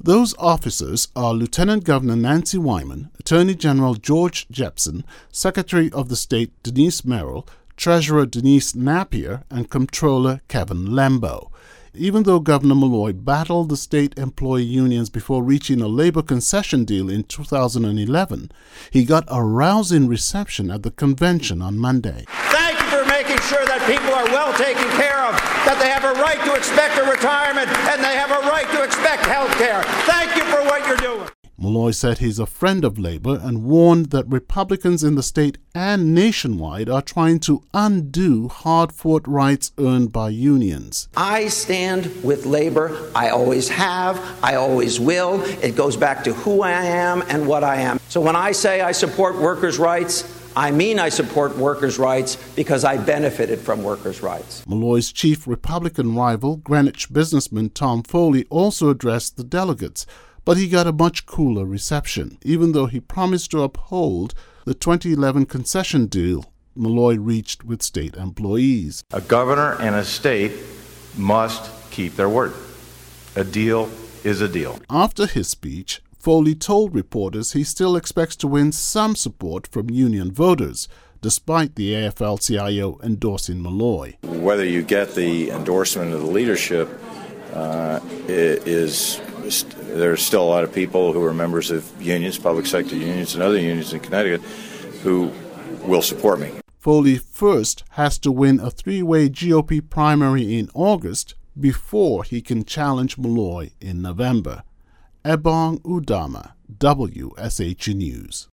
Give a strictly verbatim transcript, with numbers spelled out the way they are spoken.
Those officers are Lieutenant Governor Nancy Wyman, Attorney General George Jepsen, Secretary of the State Denise Merrill, Treasurer Denise Napier, and Comptroller Kevin Lembo. Even though Governor Malloy battled the state employee unions before reaching a labor concession deal in two thousand eleven, he got a rousing reception at the convention on Monday. Thank you for making sure that people are well taken care of, that they have a right to expect a retirement, and they have a right to expect health care. Thank you for what you're doing. Malloy said he's a friend of labor and warned that Republicans in the state and nationwide are trying to undo hard-fought rights earned by unions. I stand with labor. I always have. I always will. It goes back to who I am and what I am. So when I say I support workers' rights, I mean I support workers' rights because I benefited from workers' rights. Malloy's chief Republican rival, Greenwich businessman Tom Foley, also addressed the delegates, but he got a much cooler reception, even though he promised to uphold the twenty eleven concession deal Malloy reached with state employees. A governor and a state must keep their word. A deal is a deal. After his speech, Foley told reporters he still expects to win some support from union voters, despite the A F L C I O endorsing Malloy. Whether you get the endorsement of the leadership uh, is... There's still a lot of people who are members of unions, public sector unions, and other unions in Connecticut who will support me. Foley first has to win a three-way G O P primary in August before he can challenge Malloy in November. Ebong Udama, W S H News.